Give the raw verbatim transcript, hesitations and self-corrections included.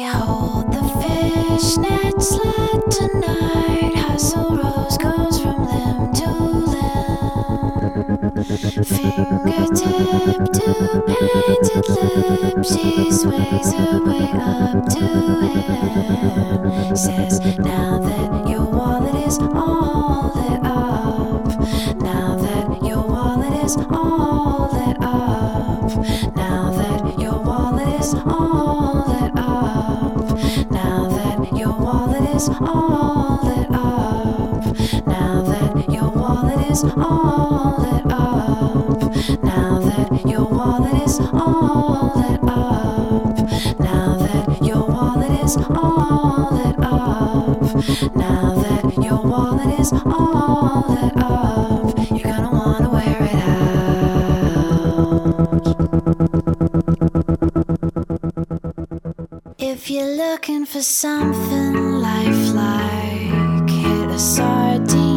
hold the fishnet sled tonight. Hustle rose goes from limb to limb. Fingertip to painted lips. She sways her way up to him. Says, now that your wallet is all lit up. Now that your wallet is all lit up. Now that your wallet is all lit up. Now that your wallet is all lit up. Now that your wallet is all lit up. Now that your wallet is all lit up. Now that your wallet is all lit up. Now that your wallet is all lit up. You're gonna wanna wear it out. If you're looking for something lifelike, hit a sardine.